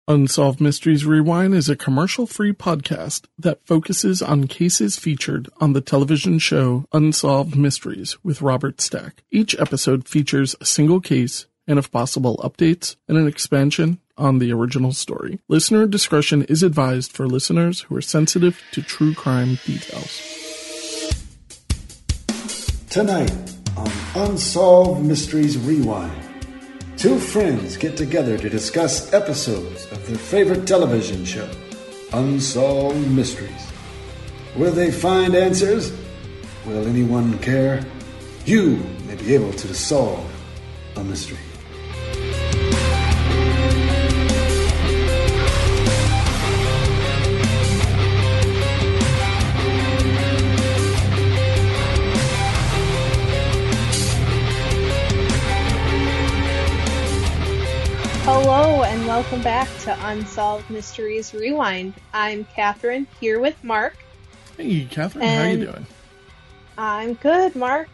Unsolved Mysteries Rewind is a commercial-free podcast that focuses on cases featured on the television show Unsolved Mysteries with Robert Stack. Each episode features a single case and, if possible, updates and an expansion on the original story. Listener discretion is advised for listeners who are sensitive to true crime details. Tonight on Unsolved Mysteries Rewind, two friends get together to discuss episodes of their favorite television show, Unsolved Mysteries. Will they find answers? Will anyone care? You may be able to solve a mystery. Hello and welcome back to Unsolved Mysteries Rewind. I'm Catherine, here with Mark. Hey, Catherine, how you doing? I'm good, Mark.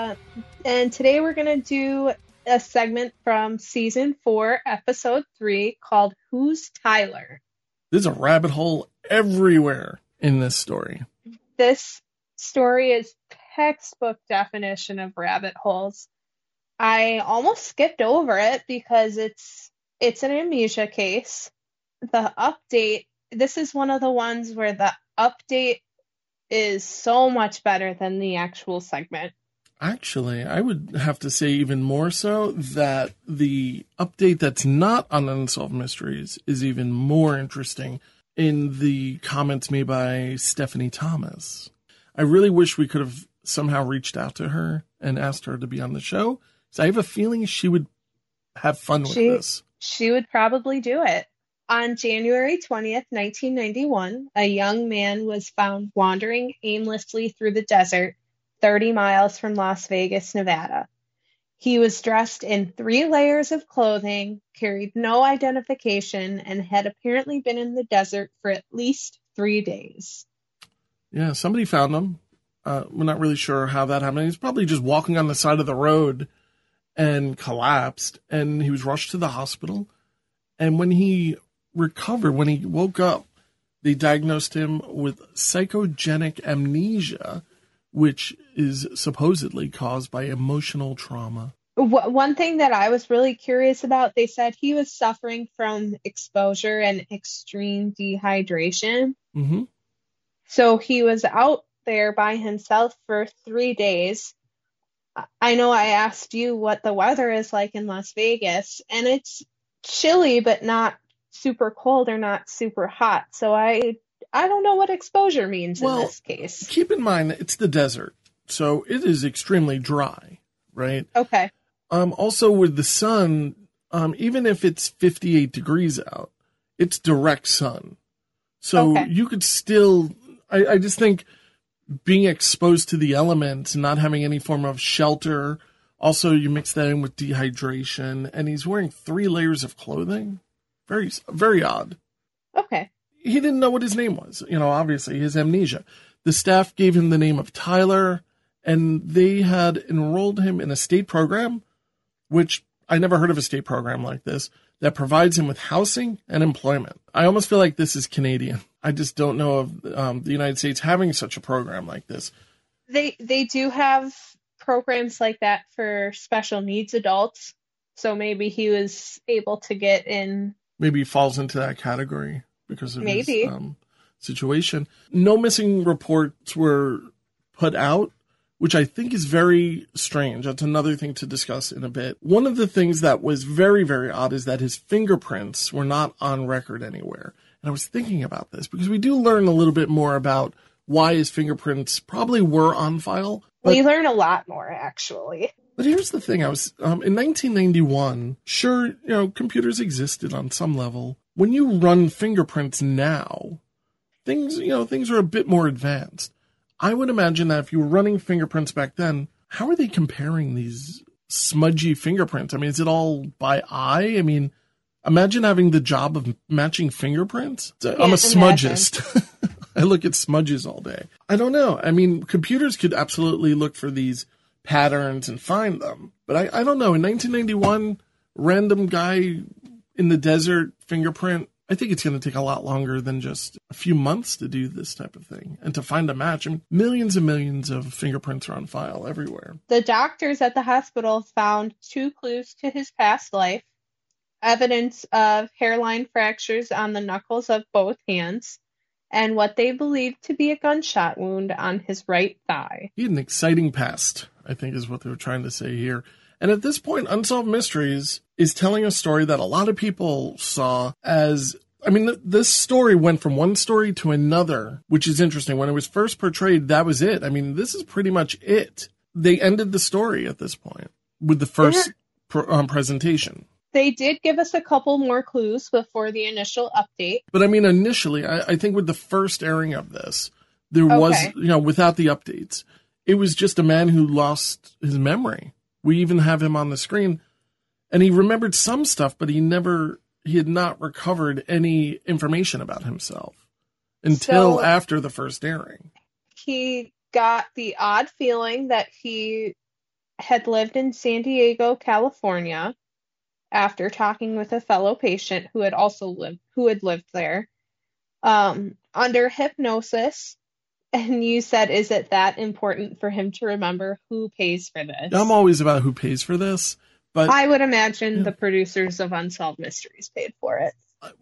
And today we're going to do a segment from Season 4, Episode 3, called Who's Tyler? There's a rabbit hole everywhere in this story. This story is textbook definition of rabbit holes. I almost skipped over it because it's an amnesia case. The update, this is one of the ones where the update is so much better than the actual segment. Actually, I would have to say even more so that the update that's not on Unsolved Mysteries is even more interesting in the comments made by Stephanie Thomas. I really wish we could have somehow reached out to her and asked her to be on the show. So I have a feeling she would have fun with this. She would probably do it. On January 20th, 1991, a young man was found wandering aimlessly through the desert 30 miles from Las Vegas, Nevada. He was dressed in 3 layers of clothing, carried no identification, and had apparently been in the desert for at least 3 days. Yeah, somebody found him. We're not really sure how that happened. He's probably just walking on the side of the road and collapsed, and he was rushed to the hospital. And when he recovered, when he woke up, they diagnosed him with psychogenic amnesia, which is supposedly caused by emotional trauma. One thing that I was really curious about, they said he was suffering from exposure and extreme dehydration. Mm-hmm. So he was out there by himself for 3 days. I know I asked you what the weather is like in Las Vegas, and it's chilly, but not super cold or not super hot. So I don't know what exposure means in this case. Keep in mind, it's the desert, so it is extremely dry, right? Okay. Also, with the sun, even if it's 58 degrees out, it's direct sun. So you could still, I just think, being exposed to the elements, not having any form of shelter. Also, you mix that in with dehydration, and he's wearing 3 layers of clothing. Very, very odd. Okay. He didn't know what his name was. Obviously, his amnesia. The staff gave him the name of Tyler, and they had enrolled him in a state program, which I never heard of a state program like this, that provides him with housing and employment. I almost feel like this is Canadian. I just don't know of the United States having such a program like this. They do have programs like that for special needs adults. So maybe he was able to get in. Maybe he falls into that category because of his situation. No missing reports were put out, which I think is very strange. That's another thing to discuss in a bit. One of the things that was very, very odd is that his fingerprints were not on record anywhere. And I was thinking about this because we do learn a little bit more about why his fingerprints probably were on file. We learn a lot more, actually. But here's the thing. I was in 1991, sure, computers existed on some level. When you run fingerprints now, things are a bit more advanced. I would imagine that if you were running fingerprints back then, how are they comparing these smudgy fingerprints? I mean, is it all by eye? I mean, imagine having the job of matching fingerprints. I'm a smudgist. I look at smudges all day. I don't know. I mean, computers could absolutely look for these patterns and find them. But I don't know. In 1991, random guy in the desert fingerprint I think it's going to take a lot longer than just a few months to do this type of thing and to find a match. I mean, millions and millions of fingerprints are on file everywhere. The doctors at the hospital found 2 clues to his past life, evidence of hairline fractures on the knuckles of both hands, and what they believed to be a gunshot wound on his right thigh. He had an exciting past, I think is what they were trying to say here. And at this point, Unsolved Mysteries is telling a story that a lot of people saw as, I mean, this story went from one story to another, which is interesting. When it was first portrayed, that was it. I mean, this is pretty much it. They ended the story at this point with the first presentation. They did give us a couple more clues before the initial update. But I mean, initially, I think with the first airing of this, there was, without the updates, it was just a man who lost his memory. We even have him on the screen, and he remembered some stuff, but he had not recovered any information about himself until after the first airing. He got the odd feeling that he had lived in San Diego, California, after talking with a fellow patient who had lived there, under hypnosis. And you said, is it that important for him to remember who pays for this? I'm always about who pays for this, but I would imagine the producers of Unsolved Mysteries paid for it.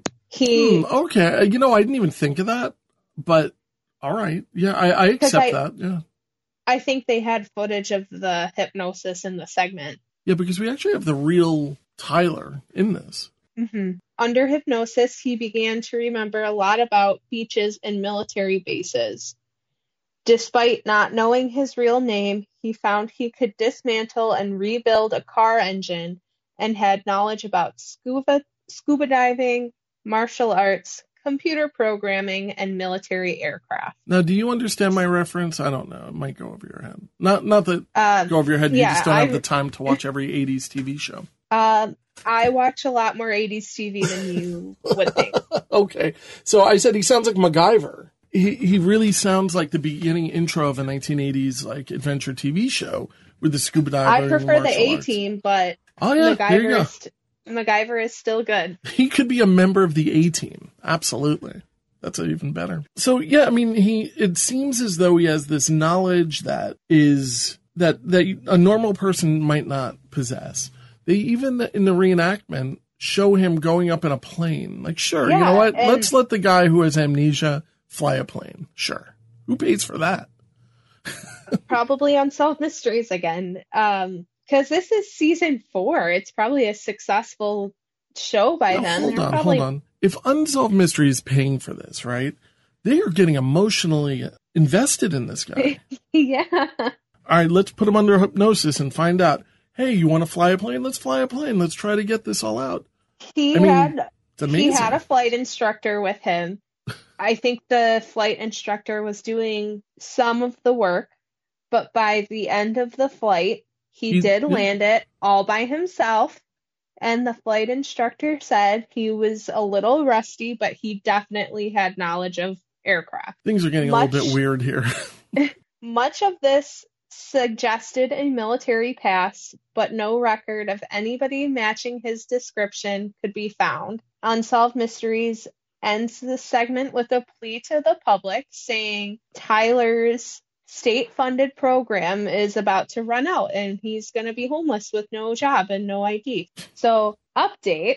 Okay. I didn't even think of that, but all right. Yeah, I accept that. Yeah. I think they had footage of the hypnosis in the segment. Yeah, because we actually have the real Tyler in this. Mm-hmm. Under hypnosis, he began to remember a lot about beaches and military bases. Despite not knowing his real name, he found he could dismantle and rebuild a car engine and had knowledge about scuba diving, martial arts, computer programming, and military aircraft. Now, do you understand my reference? I don't know. It might go over your head. Not that go over your head. You just don't have the time to watch every 80s TV show. I watch a lot more 80s TV than you would think. Okay. So I said he sounds like MacGyver. He really sounds like the beginning intro of a 1980s like adventure TV show with the scuba diving. I prefer the A-Team, but MacGyver is still good. He could be a member of the A-Team. Absolutely. That's even better. So yeah, I mean, it seems as though he has this knowledge that a normal person might not possess. They even in the reenactment show him going up in a plane. Like, sure, you know what? Let's let the guy who has amnesia fly a plane. Sure. Who pays for that? Probably Unsolved Mysteries again. Because this is season 4. It's probably a successful show by then. Hold on. If Unsolved Mysteries is paying for this, right? They are getting emotionally invested in this guy. Yeah. All right, let's put him under hypnosis and find out. Hey, you want to fly a plane? Let's fly a plane. Let's try to get this all out. He had a flight instructor with him. I think the flight instructor was doing some of the work, but by the end of the flight, he did land it all by himself. And the flight instructor said he was a little rusty, but he definitely had knowledge of aircraft. Things are getting a little bit weird here. Much of this suggested a military past, but no record of anybody matching his description could be found. Unsolved Mysteries ends the segment with a plea to the public saying Tyler's state-funded program is about to run out and he's going to be homeless with no job and no ID. So, update.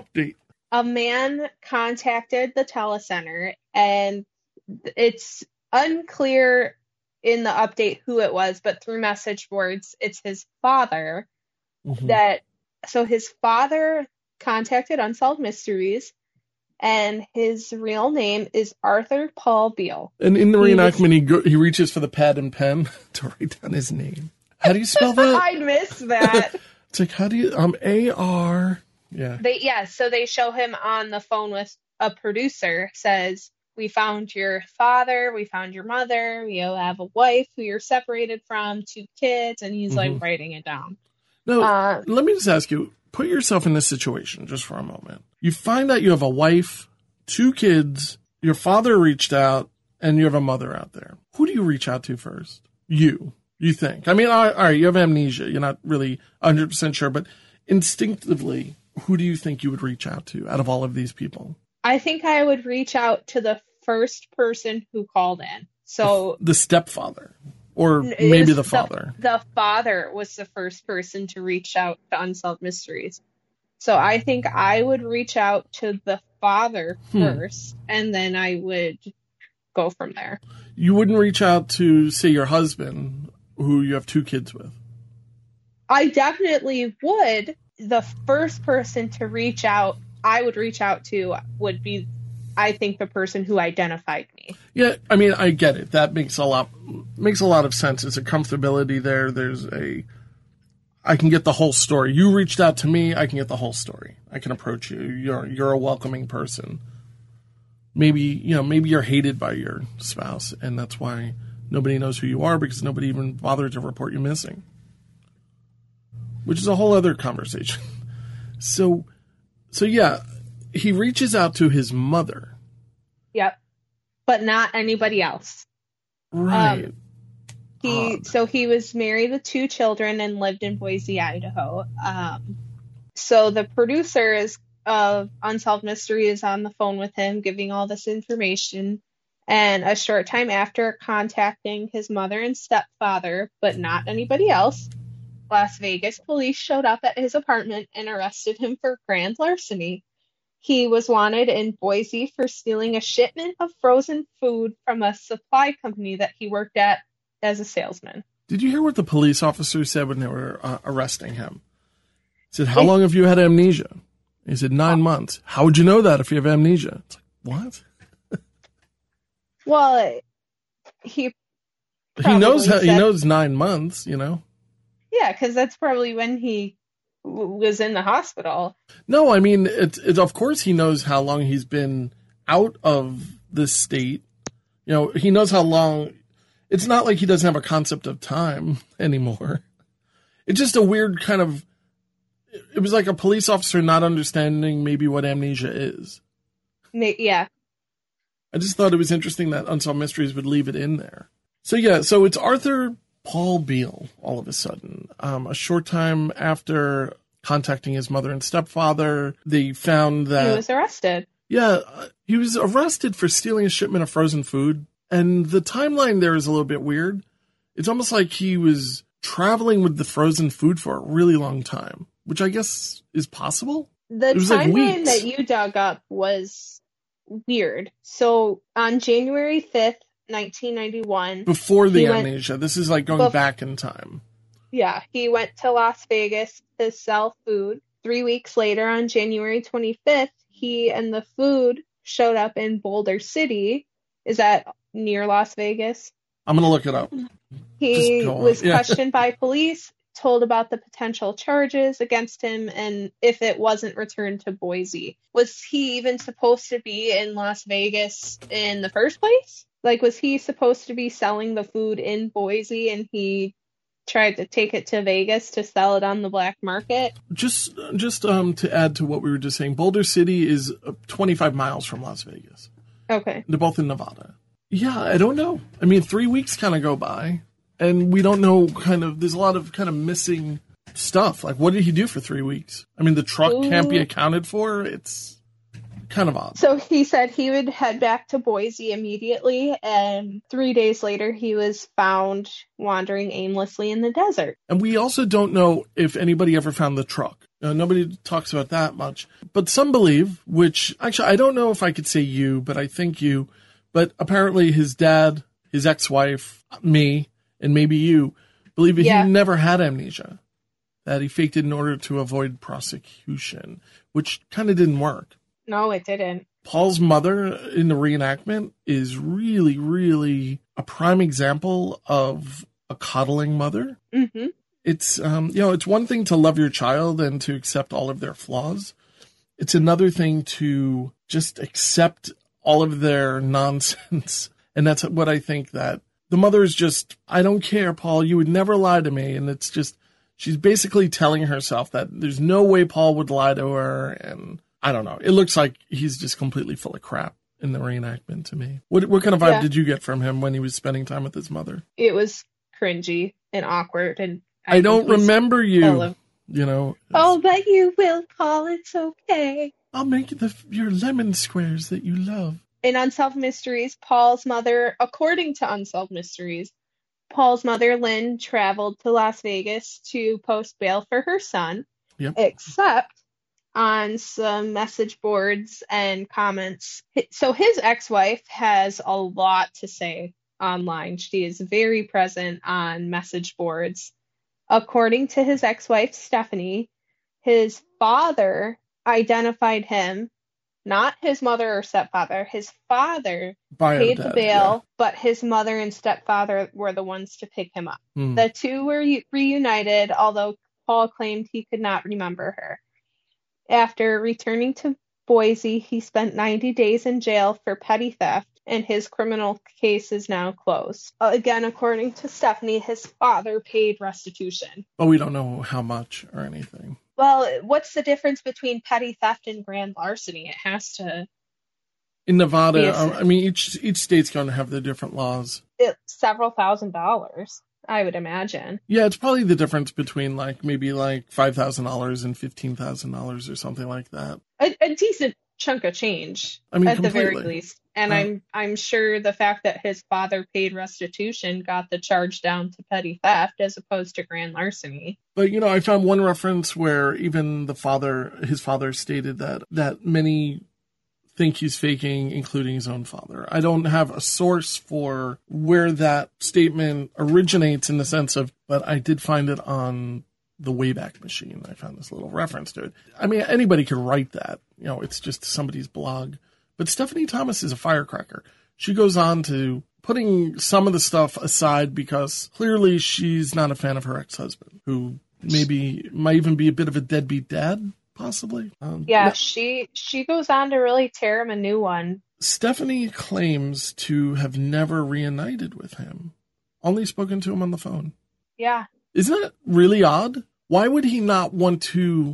A man contacted the telecenter, and it's unclear in the update who it was, but through message boards, it's his father. Mm-hmm. So his father contacted Unsolved Mysteries, and his real name is Arthur Paul Beale. And in the reenactment, he reaches for the pad and pen to write down his name. How do you spell that? I missed that. It's like, how do you, A-R, yeah. So they show him on the phone with a producer, says, we found your father, we found your mother, you have a wife who you're separated from, 2 kids, and he's like writing it down. Now, let me just ask you, put yourself in this situation just for a moment. You find out you have a wife, 2 kids, your father reached out, and you have a mother out there. Who do you reach out to first? You think. I mean, all right, you have amnesia. You're not really 100% sure, but instinctively, who do you think you would reach out to out of all of these people? I think I would reach out to the first person who called in. So The stepfather. Or it maybe was the father. The father was the first person to reach out to Unsolved Mysteries. So I think I would reach out to the father first, and then I would go from there. You wouldn't reach out to, say, your husband, who you have 2 kids with. I definitely would. The first person to reach out, I would reach out to would be, I think, the person who identified me. Yeah, I mean, I get it. That makes a lot of sense. It's a comfortability there. I can get the whole story. You reached out to me, I can get the whole story. I can approach you. You're a welcoming person. Maybe you're hated by your spouse, and that's why nobody knows who you are, because nobody even bothered to report you missing. Which is a whole other conversation. So yeah, he reaches out to his mother. Yep. But not anybody else. Right. He was married with 2 children and lived in Boise, Idaho. So the producers of Unsolved Mystery is on the phone with him, giving all this information. And a short time after contacting his mother and stepfather, but not anybody else, Las Vegas police showed up at his apartment and arrested him for grand larceny. He was wanted in Boise for stealing a shipment of frozen food from a supply company that he worked at as a salesman. Did you hear what the police officer said when they were arresting him? He said, "How long have you had amnesia?" He said, 9 months. How would you know that if you have amnesia? It's like, what? Well, he knows 9 months, you know? Yeah, because that's probably when he was in the hospital. No, I mean, it's of course he knows how long he's been out of this state. You know, he knows how long. It's not like he doesn't have a concept of time anymore. It's just a weird kind of, it was like a police officer not understanding maybe what amnesia is. Yeah. I just thought it was interesting that Unsolved Mysteries would leave it in there. So yeah, so it's Arthur Paul Beale all of a sudden. A short time after contacting his mother and stepfather, they found that he was arrested. Yeah, he was arrested for stealing a shipment of frozen food. And the timeline there is a little bit weird. It's almost like he was traveling with the frozen food for a really long time, which I guess is possible. The timeline that you dug up was weird. So on January 5th, 1991. Before the amnesia. This is like going back in time. Yeah, he went to Las Vegas to sell food. 3 weeks later, on January 25th, he and the food showed up in Boulder City. Is that near Las Vegas? I'm going to look it up. He was questioned by police, told about the potential charges against him, and if it wasn't returned to Boise. Was he even supposed to be in Las Vegas in the first place? Like, was he supposed to be selling the food in Boise and he tried to take it to Vegas to sell it on the black market? Just to add to what we were just saying, Boulder City is 25 miles from Las Vegas. Okay. They're both in Nevada. Yeah, I don't know. I mean, 3 weeks kind of go by, and we don't know there's a lot of kind of missing stuff. Like, what did he do for 3 weeks? I mean, the truck can't be accounted for. It's kind of odd. So he said he would head back to Boise immediately, and 3 days later he was found wandering aimlessly in the desert. And we also don't know if anybody ever found the truck. Nobody talks about that much. But some believe, which actually I don't know if I could say you, but I think you, but apparently his dad, his ex-wife, me, and maybe you, believe that he never had amnesia, that he faked it in order to avoid prosecution, which kind of didn't work. No, it didn't. Paul's mother in the reenactment is really, really a prime example of a coddling mother. Mm-hmm. It's, it's one thing to love your child and to accept all of their flaws. It's another thing to just accept all of their nonsense. And that's what I think that the mother is just, I don't care, Paul, you would never lie to me. And it's just, she's basically telling herself that there's no way Paul would lie to her. And I don't know. It looks like he's just completely full of crap in the reenactment to me. What kind of vibe did you get from him when he was spending time with his mother? It was cringy and awkward. And I don't remember you, you know. Oh, but you will, Paul. It's okay. I'll make your lemon squares that you love. In Unsolved Mysteries, Paul's mother, according to Unsolved Mysteries, Paul's mother, Lynn, traveled to Las Vegas to post bail for her son, Yep. except on some message boards and comments. So his ex-wife has a lot to say online. She is very present on message boards. According to his ex-wife, Stephanie, his father identified him, not his mother or stepfather. His father paid the bail, but his mother and stepfather were the ones to pick him up. The two were reunited, although Paul claimed he could not remember her. After returning to Boise, he spent 90 days in jail for petty theft, and his criminal case is now closed. Again, according to Stephanie, his father paid restitution. But we don't know how much or anything. Well, what's the difference between petty theft and grand larceny? It has to... In Nevada, I mean, each state's going to have their different laws. It's several $1,000s, I would imagine. Yeah, it's probably the difference between maybe $5,000 and $15,000 or something like that. A decent chunk of change, I mean, at completely. the very least. And I'm sure the fact that his father paid restitution got the charge down to petty theft as opposed to grand larceny. But, I found one reference where even his father stated that many think he's faking, including his own father. I don't have a source for where that statement originates in the sense of, but I did find it on the Wayback Machine. I found this little reference to it. I mean, anybody could write that. It's just somebody's blog. But Stephanie Thomas is a firecracker. She goes on to putting some of the stuff aside because clearly she's not a fan of her ex-husband, who might even be a bit of a deadbeat dad, possibly. She goes on to really tear him a new one. Stephanie claims to have never reunited with him, only spoken to him on the phone. Yeah. Isn't that really odd? Why would he not want to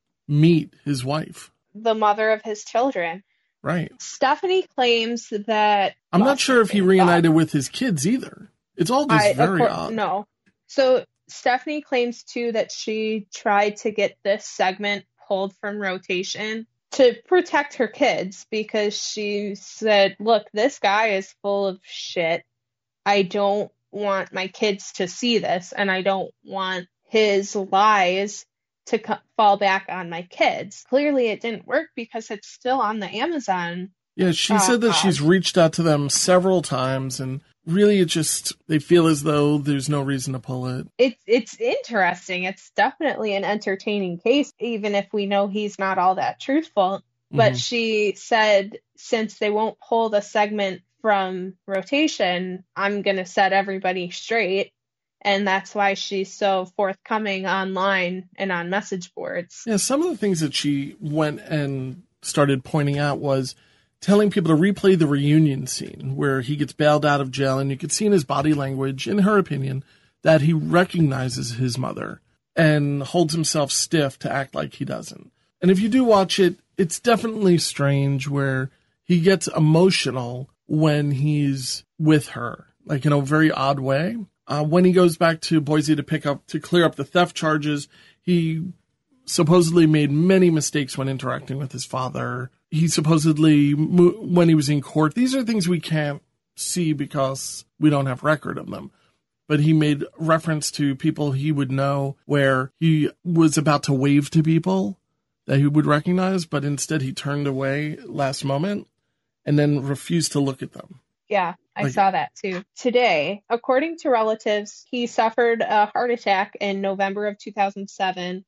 meet his wife? The mother of his children. Right. Stephanie claims that... I'm not sure if he reunited with his kids either. It's all just very odd. No. So Stephanie claims, too, that she tried to get this segment pulled from rotation to protect her kids because she said, look, this guy is full of shit. I don't want my kids to see this, and I don't want his lies to fall back on my kids. Clearly it didn't work because it's still on the Amazon. Yeah, she said that she's reached out to them several times, and really they feel as though there's no reason to pull it. It's interesting. It's definitely an entertaining case, even if we know he's not all that truthful. But she said, since they won't pull the segment from rotation, I'm going to set everybody straight. And that's why she's so forthcoming online and on message boards. Yeah, some of the things that she went and started pointing out was telling people to replay the reunion scene where he gets bailed out of jail, and you could see in his body language, in her opinion, that he recognizes his mother and holds himself stiff to act like he doesn't. And if you do watch it, it's definitely strange where he gets emotional when he's with her, like in a very odd way. When he goes back to Boise to clear up the theft charges, he supposedly made many mistakes when interacting with his father. He supposedly, when he was in court, these are things we can't see because we don't have record of them. But he made reference to people he would know where he was about to wave to people that he would recognize, but instead he turned away last moment and then refused to look at them. Yeah, I saw that too. Today, according to relatives, he suffered a heart attack in November of 2007,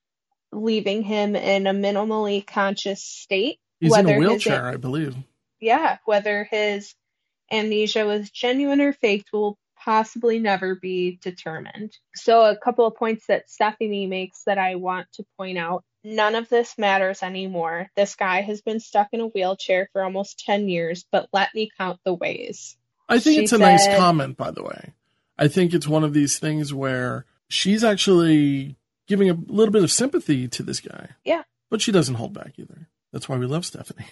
leaving him in a minimally conscious state. He's in a wheelchair, I believe. Yeah, whether his amnesia was genuine or faked will possibly never be determined. So a couple of points that Stephanie makes that I want to point out. None of this matters anymore. This guy has been stuck in a wheelchair for almost 10 years, but let me count the ways. I think it's a nice comment, by the way. I think it's one of these things where she's actually giving a little bit of sympathy to this guy. Yeah. But she doesn't hold back either. That's why we love Stephanie.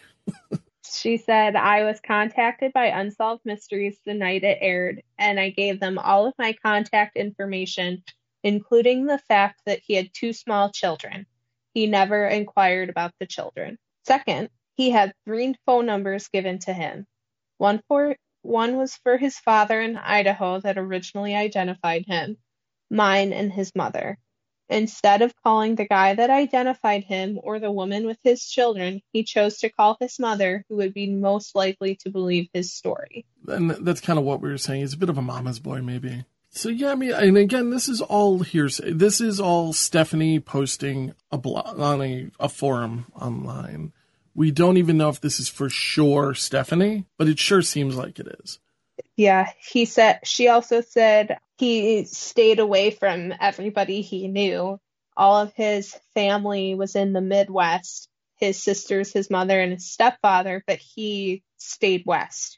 She said, I was contacted by Unsolved Mysteries the night it aired, and I gave them all of my contact information, including the fact that he had 2 small children. He never inquired about the children. Second, he had 3 phone numbers given to him. One was for his father in Idaho that originally identified him, mine and his mother. Instead of calling the guy that identified him or the woman with his children, he chose to call his mother, who would be most likely to believe his story. And that's kind of what we were saying. He's a bit of a mama's boy, maybe. So, yeah, I mean, and again, this is all hearsay. This is all Stephanie posting a blog on a forum online. We don't even know if this is for sure Stephanie, but it sure seems like it is. Yeah, she also said he stayed away from everybody he knew. All of his family was in the Midwest, his sisters, his mother, and his stepfather, but he stayed west.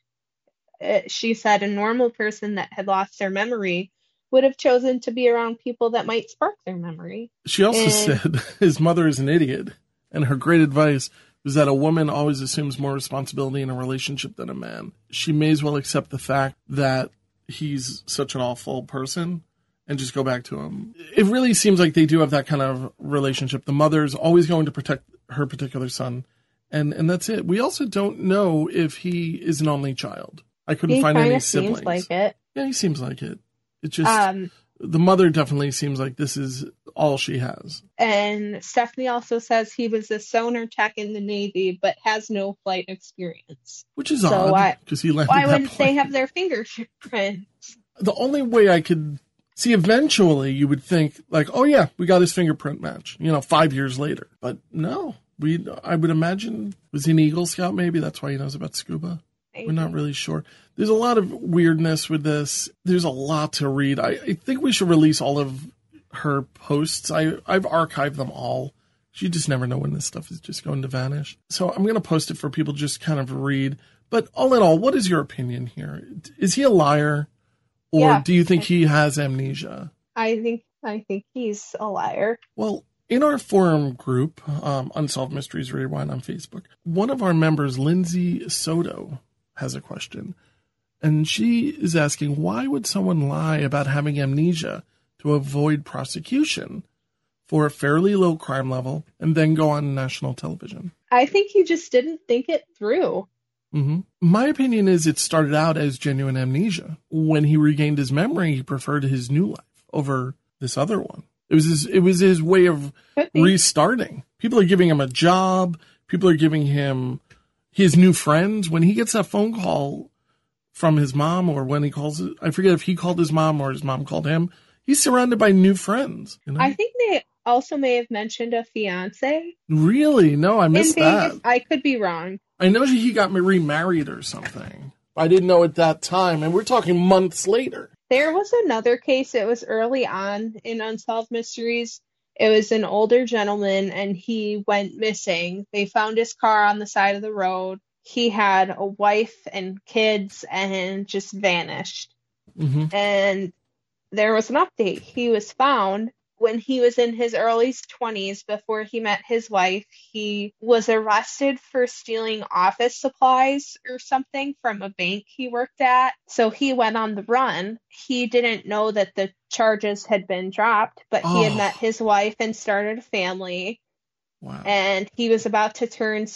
She said a normal person that had lost their memory would have chosen to be around people that might spark their memory. She also said his mother is an idiot, and her great advice was that a woman always assumes more responsibility in a relationship than a man. She may as well accept the fact that he's such an awful person and just go back to him. It really seems like they do have that kind of relationship. The mother's always going to protect her particular son, and that's it. We also don't know if he is an only child. I couldn't find any siblings. Seems like it. Yeah, he seems like it. It just the mother definitely seems like this is all she has. And Stephanie also says he was a sonar tech in the Navy, but has no flight experience. Which is odd, because he landed why that wouldn't plane. they have their fingerprints? The only way I could see, eventually you would think, like, oh yeah, we got his fingerprint match, 5 years later. But no, I would imagine, was he an Eagle Scout maybe? That's why he knows about scuba. We're not really sure. There's a lot of weirdness with this. There's a lot to read. I think we should release all of her posts. I've archived them all. You just never know when this stuff is just going to vanish. So I'm going to post it for people to just kind of read. But all in all, what is your opinion here? Is he a liar? Or do you think he has amnesia? I think he's a liar. Well, in our forum group, Unsolved Mysteries Rewind on Facebook, one of our members, Lindsay Soto, has a question. And she is asking, why would someone lie about having amnesia to avoid prosecution for a fairly low crime level and then go on national television? I think he just didn't think it through. Mm-hmm. My opinion is it started out as genuine amnesia. When he regained his memory, he preferred his new life over this other one. It was his way of restarting. People are giving him a job. People are giving him his new friends. When he gets that phone call from his mom, or when he calls it, I forget if he called his mom or his mom called him, he's surrounded by new friends. I think they also may have mentioned a fiance. Really? No, I missed that. I could be wrong. I know he got remarried or something. I didn't know at that time, and we're talking months later. There was another case. It was early on in Unsolved Mysteries. It was an older gentleman, and he went missing. They found his car on the side of the road. He had a wife and kids and just vanished. Mm-hmm. And there was an update. He was found when he was in his early 20s before he met his wife. He was arrested for stealing office supplies or something from a bank he worked at. So he went on the run. He didn't know that the charges had been dropped, but he had met his wife and started a family. Wow. And he was about to turn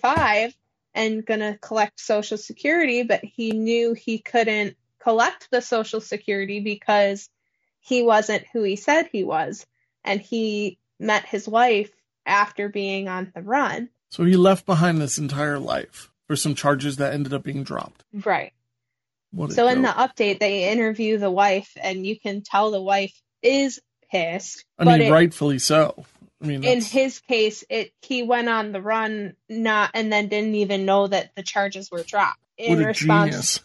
65 and going to collect Social Security, but he knew he couldn't collect the Social Security because he wasn't who he said he was. And he met his wife after being on the run. So he left behind this entire life for some charges that ended up being dropped. Right. So in the update, they interview the wife, and you can tell the wife is pissed. Rightfully so. In his case, he went on the run and then didn't even know that the charges were dropped. Genius.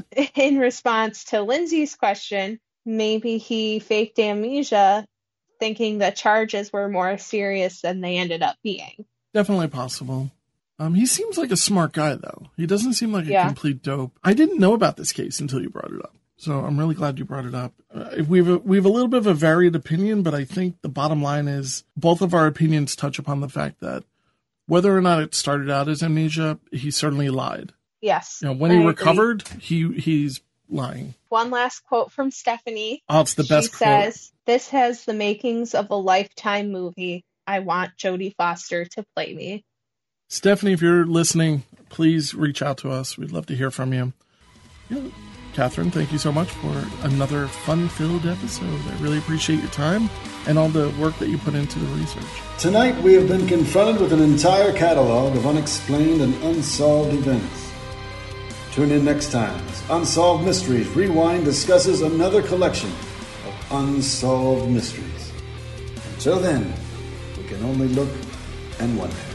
In response to Lindsay's question, maybe he faked amnesia thinking the charges were more serious than they ended up being. Definitely possible. He seems like a smart guy, though. He doesn't seem like a complete dope. I didn't know about this case until you brought it up. So I'm really glad you brought it up. We have a little bit of a varied opinion, but I think the bottom line is both of our opinions touch upon the fact that whether or not it started out as amnesia, he certainly lied. Yes. When he recovered, he's lying. One last quote from Stephanie. Oh, it's the best quote. She says, "This has the makings of a Lifetime movie. I want Jodie Foster to play me." Stephanie, if you're listening, please reach out to us. We'd love to hear from you. Catherine, thank you so much for another fun-filled episode. I really appreciate your time and all the work that you put into the research. Tonight, we have been confronted with an entire catalog of unexplained and unsolved events. Tune in next time as Unsolved Mysteries Rewind discusses another collection of unsolved mysteries. Until then, we can only look and wonder.